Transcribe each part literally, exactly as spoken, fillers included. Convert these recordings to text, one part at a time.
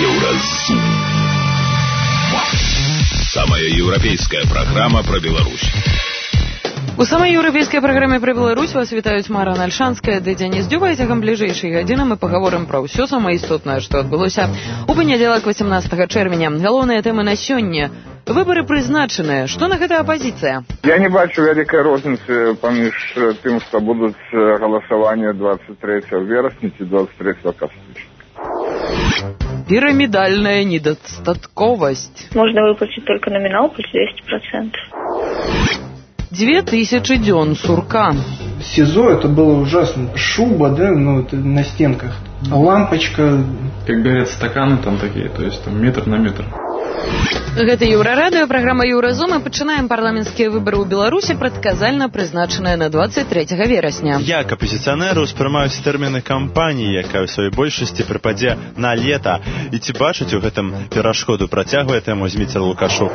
Еўразум. Самая еўрапейская программа про Беларусь. У самай еўрапейскай праграме пра Беларусь вас вітаюць Мара Нальшанская ды Дзяніс Дзюба. Цягам бліжэйшай гадзіны мы пагаворым пра ўсё самае істотнае, што адбылося у панядзелак васемнадцатага чэрвеня. Галоўныя тэмы на сёння. Выборы прызначаныя. Што на гэта апозіцыя? Я не бачу вялікай розніцы паміж тым, што будуць галасаванне двадцать третьего верасня ці двадцать третьего кастрычніка. Пирамидальная недостатковость. Можно выплатить только номинал плюс двести процентов. Две тысячи дён сурка. СИЗО это было ужасно. Шуба, да, ну, это на стенках. Лампочка. Как говорят, стаканы там такие, то есть там метр на метр. Гэта Еўрарадыё, праграма Еўразум. Мы пачынаем парламенцкія выбары ў Беларусі, прадказальна прызначаныя на двадцать третьего верасня. Як апозіцыянеры ўспрымаюць тэрміны кампаніі, якая ў сваёй большасці прыпадзе на лета, і ці бачыць у гэтым перашкоду, працягвае тэму Зміцер Лукашук.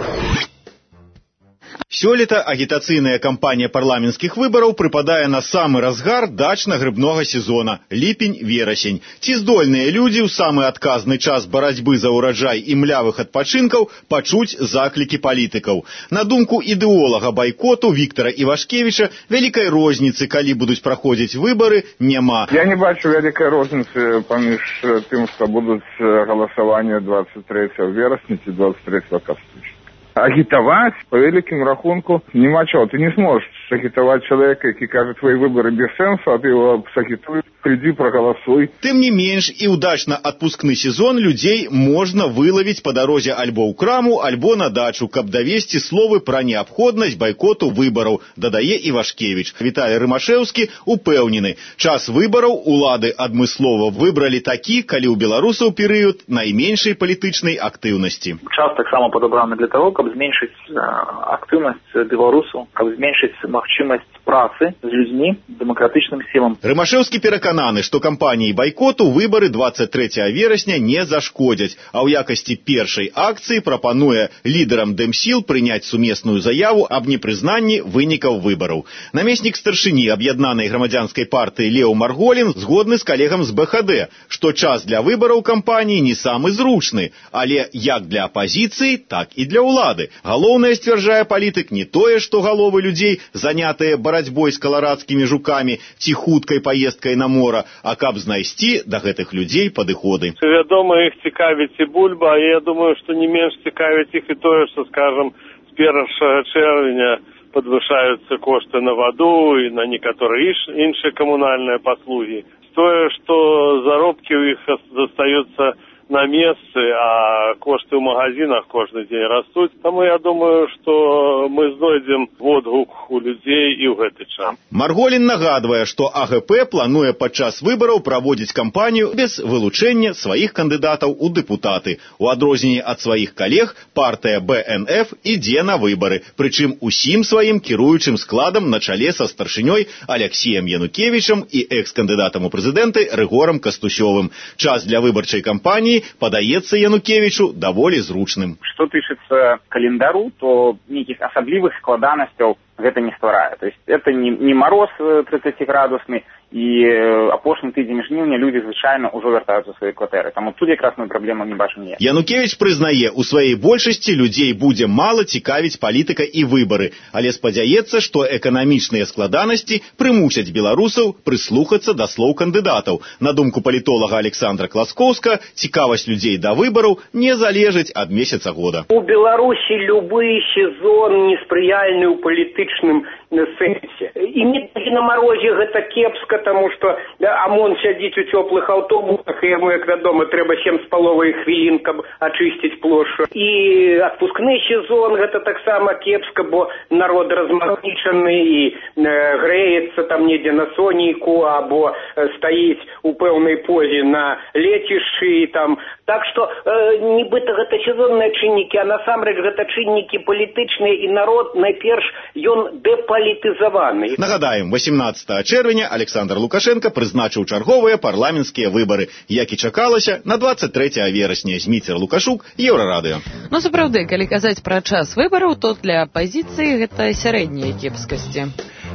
Сёлета агітацыйная кампанія парламенцкіх выбараў прыпадае на самы разгар дачна-грыбнога сезона – ліпень-верасень. Ці здольныя людзі ў самы адказны час барацьбы за ўраджай і млявых адпачынкаў пачуць заклікі палітыкаў? На думку ідэолага байкоту Віктара Івашкевіча, вялікай розніцы, калі будуць праходзіць выбары, няма. Я не бачу вялікай розніцы паміж тым, што будуць галасаванне двадцать третьего верасня ці двадцать третьего кастрычніка. Агітаваць, по великим рахунку, нема чего. Ты не сможешь агітаваць человека, который кажет, твои выборы без сенса, а ты его сагітуешь, приди, проголосуй. Тым не менш, і ўдачна-адпускны сезон людзей можна вылавіць па дарозе альбо ў краму, альбо на дачу, каб давесці словы пра неабходнасць байкоту выбараў, дадае Івашкевіч. Віталій Рымашэўскі упэўнены, час выбараў улады адмыслова выбралі такі, калі ў беларусаў перыяд найменшай палітычнай актыўнасці. Час таксама падабраны для того, каб зменшыць актыўнасць беларусаў, каб зменшыць магчымасць працы з людзьмі, дэмакратычным сілам. Рымашэўскі перакананы, што кампаніі байкоту выбары двадцать третьего верасня не зашкодзяць, а ў якасці першай акцыі прапануе лідарам дэмсіл прыняць сумесную заяву аб непрызнанні вынікаў выбараў. Намеснік старшыні аб'яднанай грамадзянскай партыі Леў Марголін згодны з калегам з бэ ха дэ, што час для выбараў кампаніі не самы зручны, але як для апазіцыі, так і для ўлады. Галоўнае, сцвярджае палітык, не тое, што галовы людзей, занятыя барацьбой з каларадскімі жукамі ці хуткай паездкай на мора, а каб знайсці да гэтых людзей падыходы. Вядома, іх цікавіць і бульба, а я думаю, што не менш цікавіць іх і тое, што, скажам, з першага чэрвеня падвышаюцца кошты на ваду і на некаторыя іншыя камунальныя паслугі. Тое, што заробкі ў іх застаюцца на месцы, а кошты ў магазинах кожны дзень растуць. Таму я думаю, што мы знойдзем водгук у людзей і ў гэты час. Марголін нагадвае, што а гэ пэ плануе падчас выбараў праводзіць кампанію без вылучэння сваіх кандыдатаў у дэпутаты. У адрозненне ад сваіх калег, партыя бэ эн эф ідзе на выбары, прычым усім сваім кіруючым складам на чале са старшынёй Аляксіем Янукевічам і экс-кандыдатам у прэзідэнты Рыгорам Кастусёвым. Час для выбарчай кампаніі падаецца Янукевічу даволі зручным. Што тычыцца календару, то нейкіх асаблівых складанасцяў гэта не стварае. То есть это не, не мороз тридцатиградусны, і апошні тыдзень жніўня людзі звычайна ўжо вяртаюцца ў свае кватэры. Таму тут якраз мы праблему не бачым ніяк. Янукевіч прызнае, у сваёй большасці людзей будзе мала цікавіць палітыка і выбары, але спадзяецца, што эканамічныя складанасці прымусяць беларусаў прыслухацца да слоў кандыдатаў. На думку палітолага Александра Класкоўска, цікавасць людзей да выбараў не залежыць ад месяца года. У Беларусі любы сезон неспрыяльны ў палітычным сэнсе. І не на марозе гэта кепска, тому што ОМОН сядзіць у цёплых аўтобусах, і яму, як вядома, трэба сем з паловай хвілін, каб ачысціць плошчу. І адпускны сезон гэта таксама кепска, бо народ размагнічаны і э, грэецца там недзе на сонейку, або э, стаіць у пэўнай позе на лецішчы там. Так што э, нібыта гэта сезонныя чыннікі, а насамрэч гэта чыннікі палітычныя, і народ найперш ён дэпалітызаваны. Нагадаем, восемнадцатого чэрвеня Александр Лукашенко прызначыў чарговыя парламенцкія выбары, як і чакалася, на двадцать третьего верасня. Зміцер Лукашук, Еўрарадыё. Ну, сапраўды, калі казаць пра час выбараў, то для апазіцыі гэта сярэднія кепскасці.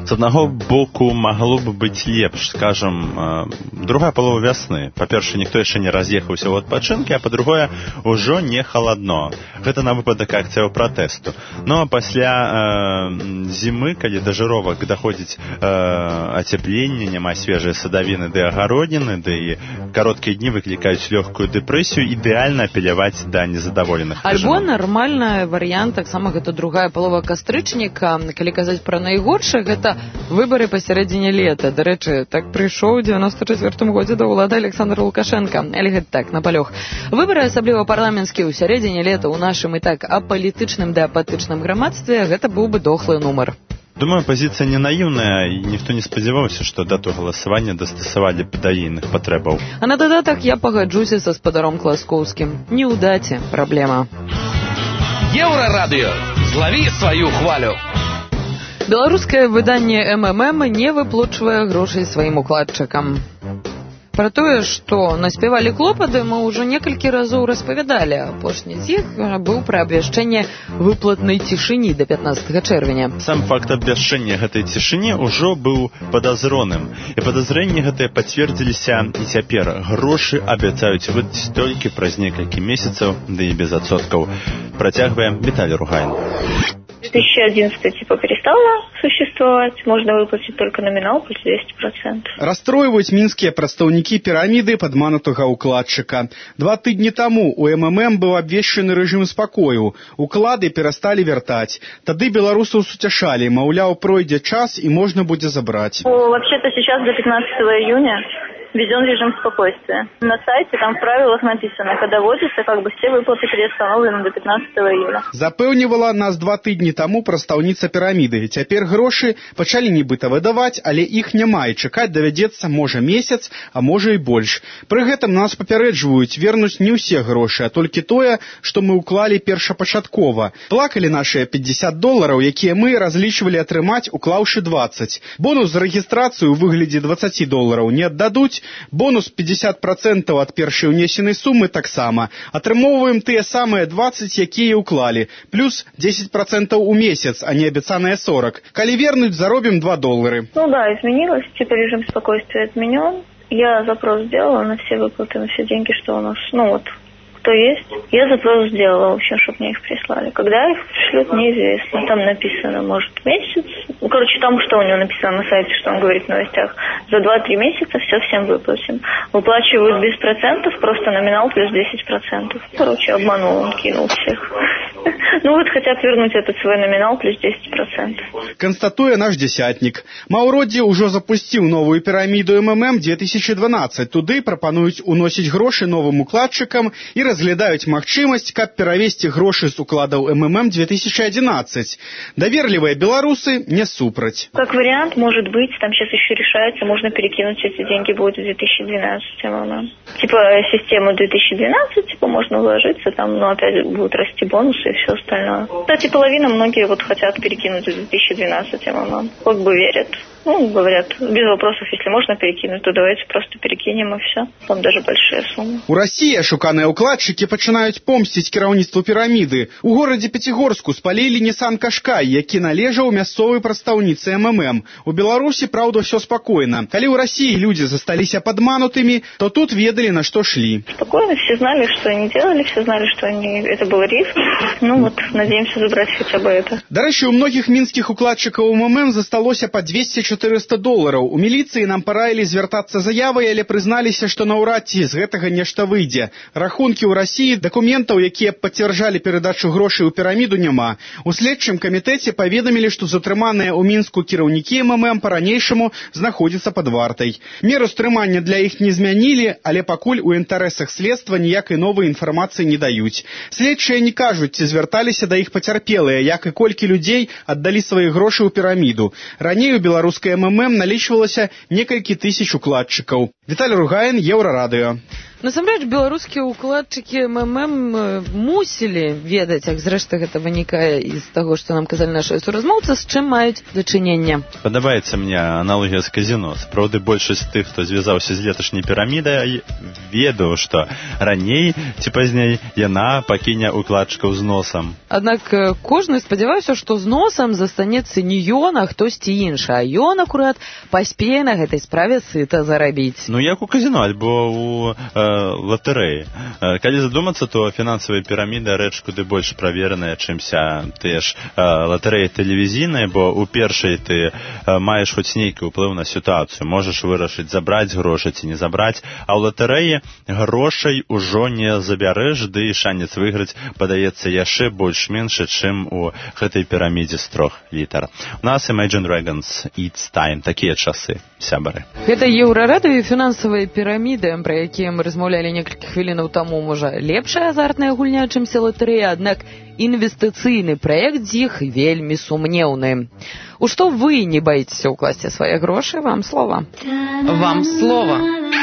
З аднаго боку, магло бы быць лепш, скажем, другая палова вясны. Па-першае, ніхто яшчэ не раз'ехаўся ў адпачынкі, а па-другое, ужо не халадно. Гэта на выпадак акцыяў пратэсту. Ну, а пасля э, зімы, калі да жыровак даходзіць э, ацяпленне, няма свежыя садавіны ды агародніны, ды і кароткія дні выклікаюць лёгкую дэпрэсію, ідэальна апеляваць да незадаволеных. Альбо нармальны варыянт, таксама гэта другая палова кастрычніка. Калі казаць пра найгоршае, гэта выбары пасярэдзіне лета. Дарэчы, так прыйшоў у дзевяноста чацвёртым годзе да ўлады Александр Лукашенко. Але гэта так, на палёг. Выбары, асабліва парламенцкія, ў сярэдзіне лета ў нашым і так апалітычным ды апатычным грамадстве, гэта быў бы дохлы нумар. Думаю, пазіцыя не наіўная, і ніхто не спадзяваўся, што дату галасавання дастасавалі да ейных патрэбаў. А на дадатак я пагаджуся са спадаром Класкоўскім. Не ў даце праблема. Еўрарадыё. Злаві сваю хвалю. Беларускае выданне эм эм эм не выплачвае грошай сваім укладчыкам. Пра тое, што наспявалі клопаты, мы ўжо некалькі разоў распавядалі. Апошні з іх быў пра абвяшчэнне выплатнай цішыні да пятнаццатага чэрвеня. Сам факт абвяшчэння гэтай цішыні ўжо быў падазроным. І падазрэнні гэтыя пацвердзіліся і цяпер. Грошы абяцаюць выдаць толькі праз некалькі месяцаў, ды і без адсоткаў. Працягвае Віталий Ругайн. две тысячи одиннадцатый типа перестала существовать, можно выплатить только номинал плюс двести процентов. Расстроиваюць мінскія прадстаўнікі піраміды падманутага укладчыка. Два тыдні таму у эм эм эм быў абвешчаны рэжым спакою. Уклады перасталі вяртаць. Тады беларусаў суцяшалі, маўляў, пройдзе час і можна будзе забраць. Ну, вообще-то сейчас до пятнадцатого июня введен режим спокойствия. На сайте там в правилах написано, когда вводится, как бы все выплаты приостановлены до пятнадцатого июля. Запэўнівала нас два тыдні таму прадстаўніца піраміды. Цяпер грошы пачалі нібыта выдаваць, але іх няма і чакаць давядзецца можа месяц, а можа і больш. Пры гэтым нас папярэджваюць вернуць не ўсе грошы, а толькі тое, што мы ўклалі першапачаткова. Плакалі нашыя пятьдесят долараў, якія мы разлічвалі атрымаць, уклаўшы двадцать. Бонус за рэгістрацыю ў выглядзе двадцать долараў не аддадуць. Бонус пятьдесят процентов ад першай унесенай сумы таксама. Атрымоўваем тыя самыя двадцать, якія ўклалі, плюс десять процентов у месяц, а не абяцаныя сорок. Калі вернуць, заробім два доллары. Ну да, изменилось, типа режим спокойствия отменен. Я запрос сделала на все выплаты, на все деньги, что у нас, ну вот, кто есть. Я запрос сделала, в общем, чтобы мне их прислали. Когда их пришлют, неизвестно. Там написано, может, месяц. Ну, короче, там, что у него написано на сайте, что он говорит в новостях. За два-три месяца все всем выплатим. Выплачивают без процентов, просто номинал плюс десять процентов. Короче, обманул, он кинул всех. Ну вот хотят вернуть этот свой номинал плюс десять процентов. Констатуе наш десятник. Маўродзі ўжо запусціў новую піраміду эм эм эм две тысячи двенадцать. Туды прапануюць уносіць грошы новым укладчыкам і разглядаюць магчымасць, каб перавесці грошы з укладаў эм эм эм две тысячи одиннадцать. Даверлівыя беларусы не супраць. Как вариант, может быть, там сейчас еще решается, можно перекинуть эти деньги будет в две тысячи двенадцать эм эм эм. Типа систему две тысячи двенадцать, типа можно вложиться, там, ну опять будут расти бонусы и все остальное. Кстати, половина многие вот хотят перекинуть в две тысячи двенадцать эм эм эм. Как бы верят. Ну, говорят, без вопросов, если можно перекинуть, то давайте просто перекинем и все. Там даже большие суммы. У России ашуканыя укладчыкі пачынаюць помсціць кіраўніцтву піраміды. У горадзе Пяцігорску спалілі Nissan Qashqai, які належаў мясцовай прадстаўніцы эм эм эм. У Беларусі, праўда, ўсё спакойна. Калі ў России людзі засталіся падманутымі, то тут ведалі, на што шлі. Спокойно, все знали, что они делали, все знали, что они... это был риск. Ну вот, надеемся забрать хотя бы это. Дарэчы, у многіх мінскіх укладчыкаў эм эм эм засталося па двести-четыреста долараў. У міліцыі нам параілі звяртацца заявай, але прызналіся, што наўрад ці з гэтага нешта выйдзе. Рахункі ў Расіі, дакументаў, якія пацвярджалі перадачу грошай у піраміду, няма. У следчым камітэце паведамілі, што затрыманыя ў Мінску кіраўнікі эм эм эм па-ранейшаму знаходзяцца пад вартай. Меру стрымання для іх не змянілі, але пакуль у інтарэсах следства ніякай новай інфармацыі не даюць. Следчыя не кажуць, ці звярталіся да іх пацярпелыя, як і колькі людзей аддалі свае грошы ў піраміду. Раней у беларускай эм эм эм налічвалася некалькі тысяч укладчыкаў. Віталий Ругайн, Еўрарадыё. Насамрэч, беларускія ўкладчыкі эм эм эм мусілі ведаць, як зрэшты гэта вынікае з таго, што нам казалі нашыя суразмоўцы, з чым маюць дачынення. Падабаецца мне аналогія з казіно. Сапраўды, большасць тых, хто звязаўся з леташняй пірамідай, ведаў, што раней ці пазней яна пакіне укладчыкаў з носам. Аднак кожны спадзяваўся, што з носам застанецца не ён, а хтосьці іншы, а ён акурат паспее на гэтай справе сыта зарабіць. Ну, як у казіно, альбо у э, латарэі. Э, калі задумацца, то фінансавая піраміда рэч куды больш правераная, чымся тыя ж э, латарэі тэлевізійныя, бо у першай ты э, маеш хоць нейкі ўплыў на сітуацыю, можаш вырашыць забраць грошы ці не забраць, а ў латарэі грошай ужо не забярэш, ды і шанец выйграць падаецца яшчэ больш меншы, чым у гэтай пірамідзе з трох літар. У нас Imagine Dragons, It's Time, такія часы, сябары. Гэта еўрарадыё і фінансавыя піраміды, пра якія мы размаўлялі некалькі хвілінаў таму, можа, лепшая азартная гульня, чымся латарэя, аднак інвестыцыйны праект з іх вельмі сумнеўны. У што вы не баіцеся ўкласці свае грошы? Вам слова. Вам слова.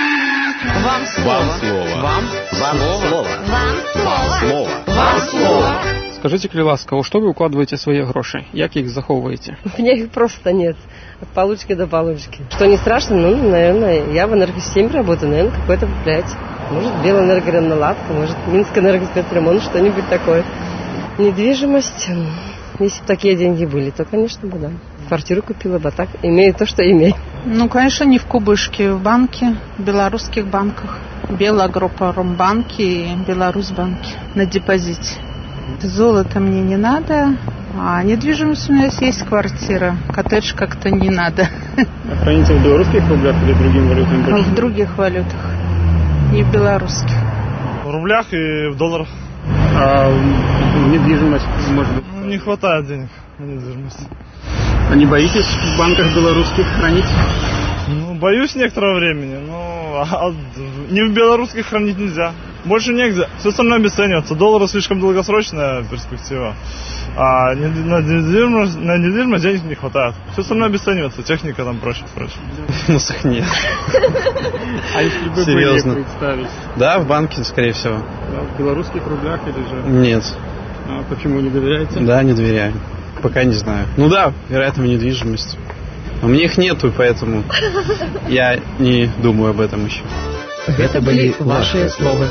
Вам слова. Вам слова. Вам слова. Вам слова. Вам слова. Скажите, калі ласка, у што вы укладываете свои гроши? Як их заховываете? У меня их просто нет. От получки до получки. Что не страшно, ну, наверное, я в энергосистеме работаю, наверное, какой-то предприятие. Может, Белэнергоналадка, может, Минскэнергоспецремонт, что-нибудь такое. Недвижимость. Если бы такие деньги были, то, конечно, бы, да. Квартиру купила бы, а так имею то, что имею. Ну, конечно, не в кубышке, в банке, в белорусских банках. Белагропромбанке и Беларусьбанке на депозите. Золото мне не надо, а недвижимость у меня есть квартира. Коттедж как-то не надо. А храните в белорусских рублях или другим валютам? В других валютах, не в белорусских. В рублях и в долларах. А недвижимость, может быть? Ну, не хватает денег на недвижимость. А не боитесь в банках белорусских хранить? Ну, боюсь некоторого времени, но а, не в белорусских хранить нельзя. Больше негде. Все остальное обесценивается. Доллар слишком долгосрочная перспектива. А на недвижимость, на недвижимость денег не хватает. Все остальное обесценивается. Техника там прочее, прочее. Ну, нет. А если бы Серьезно? были представить? Да, в банке, скорее всего. Да, в белорусских рублях или же? Нет. А почему не доверяете? Да, не доверяю. Пока не знаю. Ну да, вероятно, недвижимость. Но мне их нету, поэтому я не думаю об этом еще. Это были ваши слова.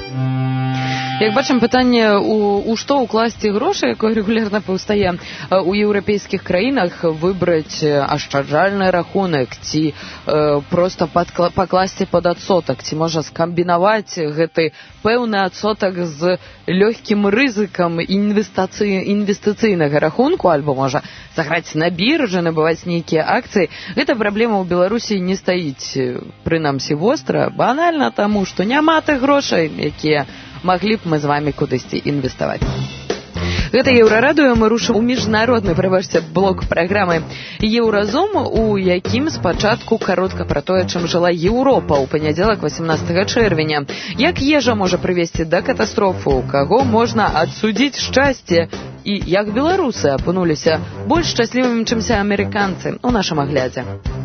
Як бачым, пытанне у, у што ўкласці грошы, якое рэгулярна паўстае у еўрапейскіх краінах, выбраць ашчаджальны рахунак ці э, проста падкла, пакласці пад адсотак, ці можа скамбінаваць гэты пэўны адсотак з лёгкім рызыкам інвестыцый, інвестыцыйнага рахунку, альбо можа заграць на біржы, набываць нейкія акцыі. Гэта праблема ў Беларусі не стаіць, прынамсі, востра, банальна таму, што няма тых грошай, якія маглі б мы з вамі кудысьці інвеставаць. Гэта Еўрарадыё, мы рушым у міжнародны, прабачце, блок праграмы Еўразум, у якім спачатку каротка пра тое, чым жыла Еўропа ў панядзелак васемнастага чэрвеня. Як ежа можа прывесці да катастрофы, у каго можна адсудзіць шчасце і як беларусы апынуліся больш шчаслівымі, чымся амерыканцы у нашым аглядзе.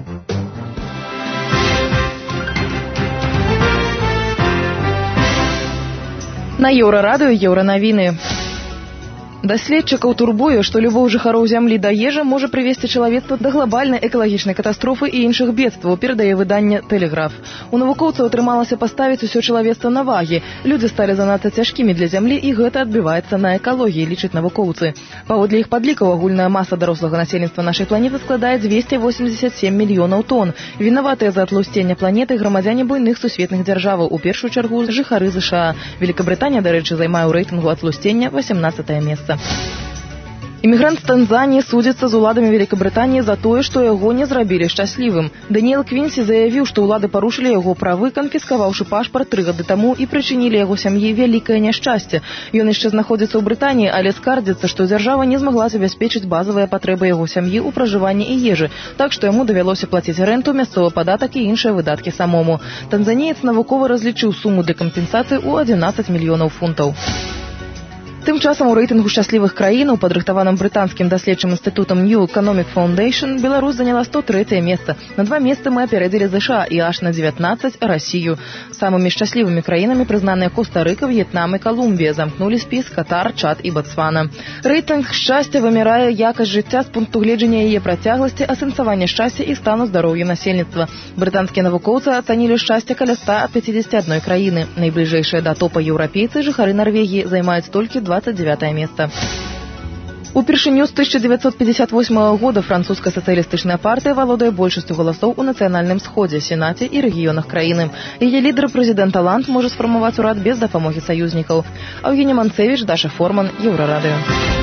На Еўрарадыё еўранавіны. Даследчыкаў турбуе, што любоў жыхароў зямлі да ежы можа прывесці чалавецтва да глобальнай экалагічнай катастрофы і іншых бедстваў, перадае выданне «Тэлеграф». У навукоўцаў атрымалася паставіць усё чалавецтва на вагі. Людзі сталі занадта цяжкімі для зямлі, і гэта адбіваецца на экалогіі, лічаць навукоўцы. Паводле іх падлікаў, агульная маса дарослага насельніцтва нашай планеты складае дзвесце восемьдесят семь мільёнаў тонн. Вінаватыя за атлусцення планеты грамадзяне буйных сусветных дзяржаваў, у першую чаргу жыхары ЗША. Великабрытанія, дарэчы, займае ў рэйтынгу атлусцення восемнадцатае месца. Іммігрант з Танзаніі судзіцца з уладамі Великабрытаніі за тое, што яго не зрабілі шчаслівым. Даніэл Квінсі заявіў, што ўлады парушылі яго правы, канфіскаваўшы пашпарт тры гады таму і прычынілі яго сям'і вялікае няшчасце. Ён яшчэ знаходзіцца ў Брытаніі, але скардзіцца, што дзяржава не змагла забяспечыць базавыя патрэбы яго сям'і ў пражыванні і ежы, так што яму давялося плаціць рэнту, мясцовы падатак і іншыя выдаткі самому. Танзаніец навукова разлічыў суму для кампенсацыі ў адзінаццаць мільёнаў фунтаў. Тым часам у рэйтынгу шчаслівых краінаў, падрыхтаваным брытанскім даследчым інстытутам New Economic Foundation, Беларусь заняла сто трэцяе месца. На два месцы мы апярэдзілі ЗША і аж на дзевятнаццаць Расію. Самымі шчаслівымі краінамі прызнаныя Коста-Рыка, В'етнам і Калумбія. Замкнулі спіс Катар, Чад і Ботсвана. Рэйтынг шчасця вымярае якасць жыцця з пункту гледжання яе працягласці, асэнсавання шчасця і стану здароўя насельніцтва. Брытанскія навукоўцы ацанілі шчасце каля ста пяцідзесяці адной краіны. Найбліжэйшыя да топа еўрапейцы, жыхары Нарвегіі, займаюць толькі двадцать девятое место. Упершыню з тысяча девятьсот пятьдесят восьмого года французская социалистычная партия валодае большасцю галасоў у нацыянальным сходзе, сенаце і рэгіёнах краіны. Яе лідар прэзідэнт Таланд можа сфармаваць урад без дапамогі саюзнікаў. Аўгенія Манцевіч, Даша Форман, Еўрарадыё.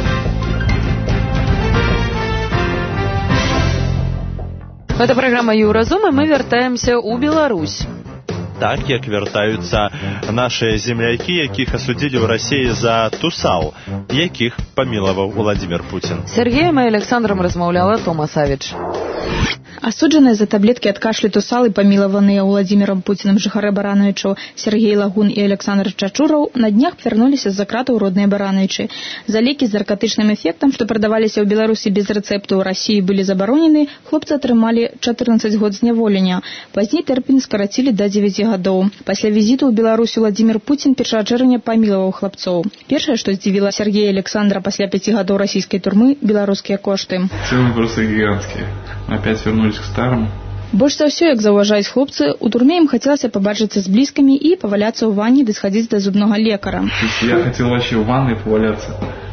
Гэта праграма Еўразум, і мы вяртаемся ў Беларусь. Так, як вяртаюцца нашыя землякі, якіх асудзілі ў Расіі за тусал, якіх памілаваў Уладзімір Пуцін. Сергеем і Александром размаўляла Тома Савіч. Асуджаныя за таблеткі ад кашлю тусал і памілаваныя Уладзімірам Пуціным жыхары Барановічаў Сергей Лагун і Александр Чачураў на днях вярнуліся з-за кратаў у родныя Барановічы. За лекі з наркатычным эфектам, што прадаваліся ў Беларусі без рэцэпту, ў Расіі былі забаронены, хлопцы атрымалі чатырнаццаць год зняволення. Пазней тэрмін скарацілі да дзевяці гадоў. Пасля візіту ў Беларусь Уладзімір Пуцін першага чэрвеня памілаваў хлапцоў. Першае, што здзівіла Сергея і Александра пасля пяці гадоў расійскай турмы, беларускія кошты. Цены просто гигантские. Опять вернулись к старому. Больш за ўсё, як заўважаюць хлопцы, у турме ім хацелася пабачыцца з блізкімі і паваляцца ў ванне ды схадзіць да зубнага лекара. Я хотел вообще в ванной поваляться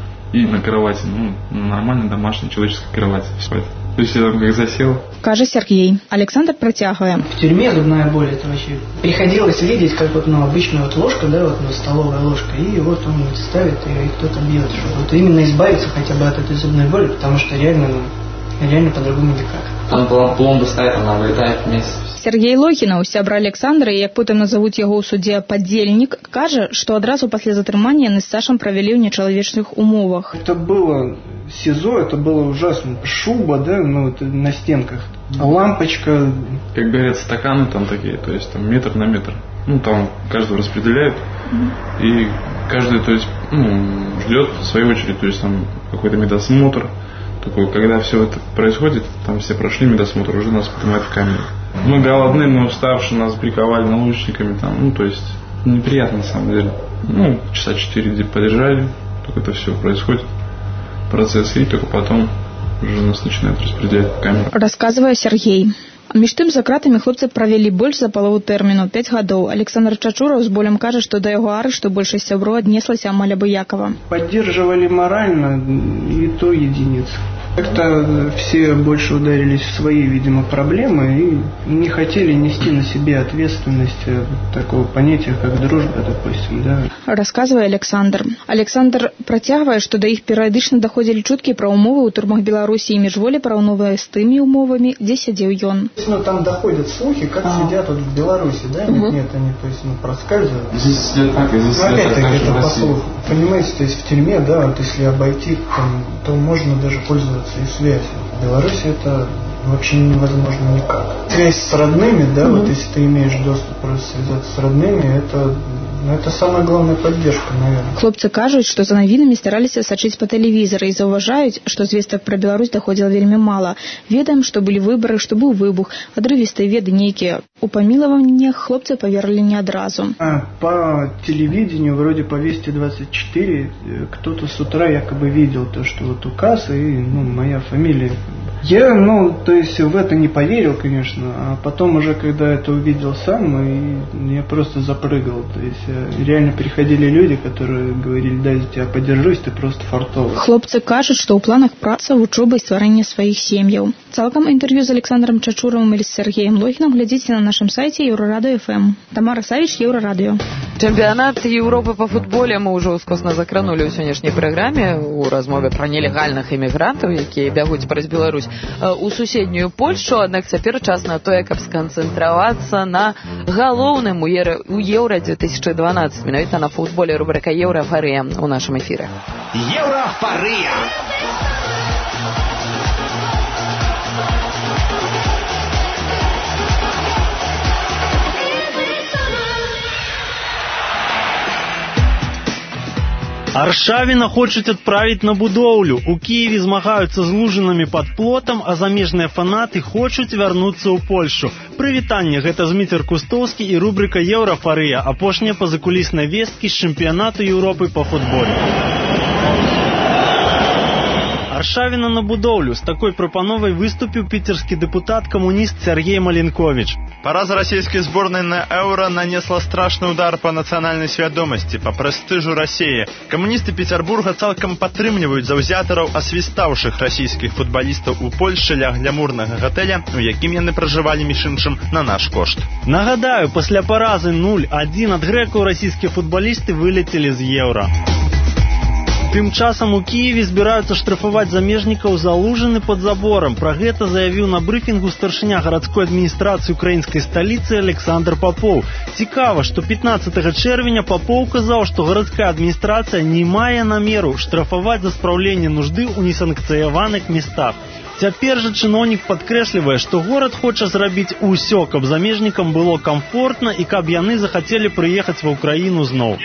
и на кровати, ну, на нормальной домашней человеческой кровати спать. То есть я там как засел. Кажа Сергей. Александр протягивая. В тюрьме зубная боль, это вообще приходилось видеть, как вот, ну, обычная вот ложка, да, вот, ну, столовая ложка, и вот он ставит ее, и кто-то бьет, чтобы вот именно избавиться хотя бы от этой зубной боли, потому что реально, ну, реально по-другому никак. Там пломба стоит, она вылетает вместе. Сергей Лохінаў, сябра Александра, і як потым назовуць яго ў судзе падзельнік, кажа, што адразу пасля затрымання яны з Сашам правялі ў нечалавечных умовах. Это было СИЗО, это было ужасно. Шуба, да, ну, вот, на стенках. Лампочка. Как говорят, стаканы там такие, то есть там метр на метр. Ну, там каждого распределяют, mm-hmm. и каждый, то есть, ну, ждет в свою очередь, то есть там какой-то медосмотр. Такой, когда все это происходит, там все прошли медосмотр, уже нас поднимают в камеру. Мы голодны, мы уставшие, нас приковали наручниками, там, ну, то есть, неприятно на самом деле. Ну, часа четыре подержали, только это все происходит. Процесс, и только потом уже нас начинают распределять в камеру. Рассказывая Сергей. Між тым, за кратамі хлопцы правялі больш за палову тэрміну, пяць гадоў. Александр Чачураў з болем кажа, што да яго арышту большасць сяброў аднеслася амаль абыякава. Поддерживали морально, и то единицы. Как-то все больше ударились в свои, видимо, проблемы и не хотели нести на себе ответственность такого понятия, как дружба, допустим, да. Рассказывая Александр. Александр працягвае, што да іх перыядычна даходзілі чуткі пра умовы ў турмах Беларусі і міжволі параўноўвае з тымі умовамі, дзе сядзеў ён. Ну, там доходят слухи, как а. сидят вот в Беларуси, да, угу. нет, нет, они, то есть, ну, проскальзывают. Здесь сидят так, и здесь сидят так, это в по слуху. Понимаете, то есть в тюрьме, да, вот если обойти, там, то можно даже пользоваться и связью. В Беларуси это вообще невозможно никак. Связь с родными, да, угу. вот если ты имеешь доступ просто связаться с родными, это... Ну, это самая главная поддержка, наверное. Хлопцы кажуць, што за навінамі стараліся сачыць па тэлевізары і заўважаюць, што звестак пра Беларусь даходзіла вельмі мала. Ведаем, што былі выбары, што быў выбух, адрывістыя веды нейкія. У памілаваннях хлопцы паверылі не адразу. А, по телевидению, вроде по Вести двадцать четыре, кто-то с утра якобы видел то, что вот указ и, ну, моя фамилия. Я, ну, то есть в это не поверил, конечно, а потом уже, когда это увидел сам, и я просто запрыгал. То есть реально приходили люди, которые говорили: да, я тебя поддержусь, ты просто фартовый. Хлопцы кажуць, што ў планах праца, вучоба і стварэнне сваіх сем'яў. Цалкам інтэрв'ю з Александром Чачуровым і з Сергеем Лохінам глядзіце на нашым сайце Еўрарадыё эф эм. Тамара Савіч, Еўрарадыё. Чэмпіянат Еўропы па футболе мы ўжо ўскосна закранулі ў сённяшняй праграме у размове пра нелегальных імігрантаў, якія бягуць праз Беларусь у суседнюю Польшу, аднак цяпер час на тое, каб сканцэнтравацца на галоўным у Еўра две тысячи дванадцать, менавіта на футболе, рубрика Еўрафарыя у нашым эфіры. Еўрафарыя! Аршавіна хочуць адправіць на будоўлю. У Киеве змагаюцца з лужынамі пад плотам, а замежныя фанаты хочуць вярнуцца ў Польшу. Прывітанне, гэта Зміцер Кустоўскі і рубрика «Еўрафарыя», апошнія пазакулісныя весткі з чэмпіянату Еўропы па футболе. Аршавіна на будоўлю. З такой прапановай выступіў піцерскі дэпутат-камуніст Сергей Маленкович. Параза расійскай зборнай на Еўра нанесла страшны удар па нацыянальнай свядомасці, па прэстыжу Расіі. Камуністы Петербурга цалкам падтрымліваюць заўзятараў, асвістаўшых расійскіх футбалістаў у Польшчы ля глямурнага гатэля, у якім яны пражывалі між іншым на наш кошт. Нагадаю, пасля паразы нуль адзін ад грэкаў расійскія футбалісты вылецелі з Еўра. Тым часам у Киеве збіраюцца штрафаваць замежнікаў за лужыны пад заборам. Пра гэта заявіў на брыфінгу старшыня гарадской адміністрацыі украінскай сталіцы Александр Попоў. Цікава, што пятнаццатага чэрвеня Попоў казаў, што гарадская адміністрацыя не мае намеру штрафаваць за спраўленне нужды ў несанкцыяваных местах. Цяпер жа чыноўнік падкрэслівае, што горад хоча зрабіць усё, каб замежнікам было камфортна і каб яны захацелі прыехаць ва ўкраіну зноў.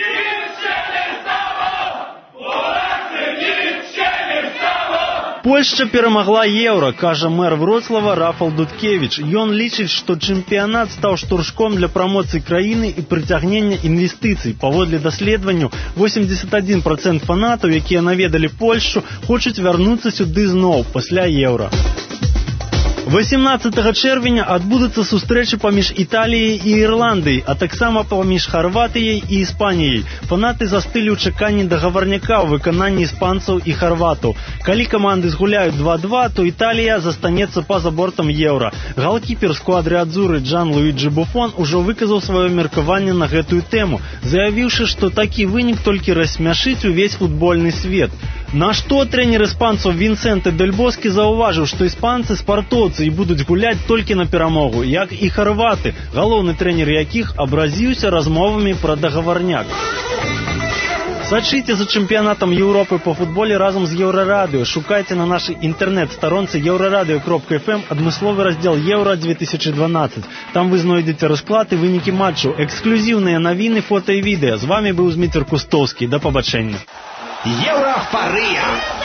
Польшча перамагла еўра, кажа мэр Вроцлава Рафал Дудкевіч. Ён лічыць, што чэмпіянат стаў штуршком для прамоцыі краіны і прыцягнення інвестыцый. Паводле даследаванню, восемьдесят один процент фанатаў, якія наведалі Польшчу, хочуць вярнуцца сюды зноў пасля еўра. восемнадцатага чэрвеня адбудуцца сустрэчы паміж Італіяй і Ірландыяй, а таксама паміж Харватыяй і Іспаніяй. Фанаты застылі ў чаканні дагаварняка ў выкананні іспанцаў і харватаў. Калі каманды згуляюць два-два, то Італія застанецца па-за бортам еўра. Галкіпер сквадры Адзуры Джан Луіджі Буфон ужо выказаў сваё меркаванне на гэтую тэму, заявіўшы, што такі вынік толькі рассмяшыць увесь футбольны свет. На што трэнер іспанцаў Вінсенте Дель Боске заўважыў, што іспанцы спартоўцы і будуць гуляць толькі на перамогу, як і харваты, галоўны трэнер якіх абразіўся размовамі пра дагаварняк. Сачыце за чэмпіянатам Еўропы па футболе разам з Еўрарадыё. Шукайце на нашай інтэрнэт-старонцы еўрарадыё кропка эф эм адмысловы раздзел Еўра две тысячи дванадцать. Там вы знойдзеце расклад і вынікі матчаў, эксклюзіўныя навіны, фота і відэа. З вами быў Зміцер Кустоўскі. Да пабачэння. Еўрафарыя!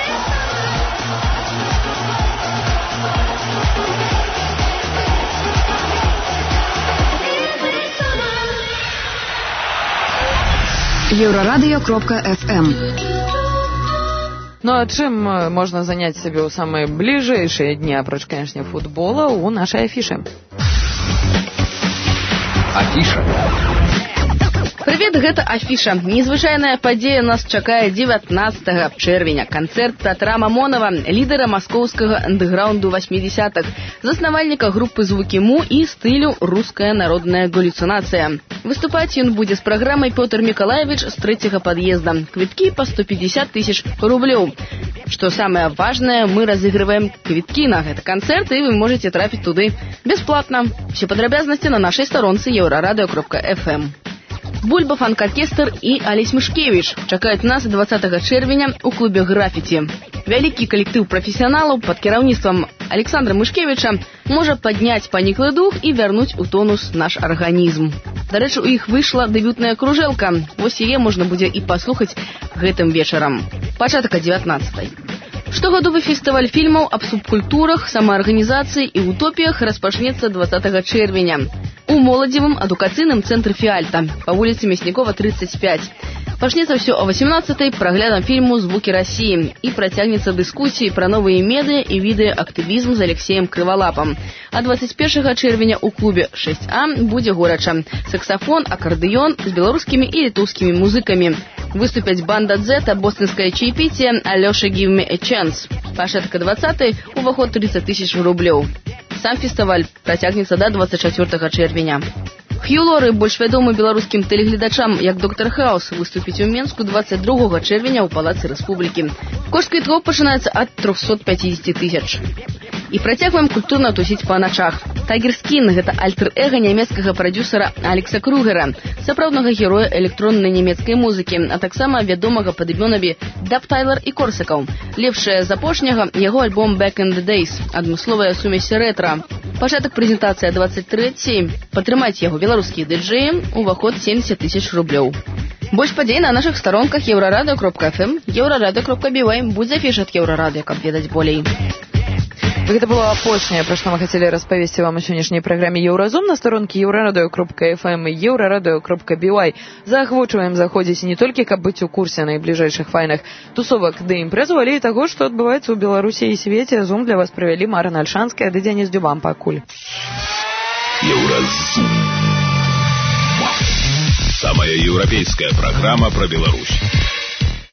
еўрарадыё кропка эф эм. Ну а чым можна заняць сябе ў самыя бліжэйшыя дні, апроч, канешне, футбола, у нашай афішы? Афіша. Привет, гэта афіша. Незвычайная падзея нас чакае дзевятнаццатага чэрвеня. Канцэрт Пятра Мамонова, лідара маскоўскага андэграўнду восьмидесятых, заснавальніка групы «Звукі Му» і стылю «Руская народная галлюцинация». Выступаць ён будзе з праграмай Пётр Миколаевич з трэцяга пад'езда. Квіткі па сто пятьдесят тысяч рублёў. Што самае важнае, мы разыгрываем квіткі на гэты канцэрт, і вы можете трапіць туды бясплатна. Все падрабязнасці на нашай старонцы еўрарадыё кропка эф эм. Бульба, фанк-оркестр і Алесь Мышкевич чакаюць нас двадцатага чэрвеня ў клубе «Графіці». Вялікі калектыў прафесіяналаў пад кіраўніцтвам Александра Мышкевича можа падняць паніклы дух і вярнуць у тонус наш арганізм. Дарэчы, у іх выйшла дэбютная кружэлка. Вось яе можна будзе і паслухаць гэтым вечарам. Пачатак дзевятнаццатай. Штогадовы фестываль фільмаў аб субкультурах, самаарганізацыі і утопіях распачнецца двадцатага чэрвеня у моладзевым адукацыйным цэнтры «Фіальта» па вуліцы Мяснікова, тридцать пять. Пачнецца ўсё о восемнадцатай праглядам фільму «Звукі Расіі» і працягнецца дыскусіі пра новыя медыа і відэаактывізм з Алексеем Крывалапам. А двадцать першага чэрвеня ў клубе шесть А будзе горача. Саксафон, акардэён з беларускімі і літоўскімі музыкамі. Выступяць банда «Дзета», бостонскае чаепитие, Алёша «Give me a chance». Пачатка двадцатай, уваход тридцать тысяч рублёў. Сам фестываль працягнецца да двадцать чацвёртага чэрвеня. Хью Лоры, больш вядомы беларускім тэлегледачам як доктор Хаус, выступіць у Менску двадцать другога чэрвеня ў Палацы Рэспублікі. Кошт квіткоў пачынаецца ад трёхсот пятьдесят тысяч. І працягваем культурна тусіць па начах. Тайгер Скін – гэта альтер-эго нямецкага прадюсера Алекса Кругера, сапраўднага героя электроннай нямецкай музыкі, а таксама вядомага пад імёнамі Даб Тайлер і Корсакаў. Лепшае з апошняга яго альбом «Back in the Days», адмысловая сумесь рэтра. Пачатак прэзентацыя двадцать трэцяй. Падтрымаць яго беларускія ды-джэі, уваход семьдесят тысяч рублёў. Больш падзей на нашых старонках еўрарадыё кропка эф эм, еўрарадыё кропка би вай. Будь зафіш ад еўрарадыё, каб ведаць болей. Гэта было апошняе, пра што мы хацелі распавесці вам у сённяшняй праграме Еўразум на старонкі еўрарадыё кропка эф эм і еўрарадыё кропка би вай. Заахвочваем заходзіць не толькі, каб быць у курсе найбліжэйшых файных тусовак ды імпрэзаў, але і таго, што адбываецца ў Беларусі і свеце. Зум для вас правялі Марына Альшанская ды Дзяніс Дзюбан. Пакуль. Еўразум. Самая еўрапейская программа про Беларусь.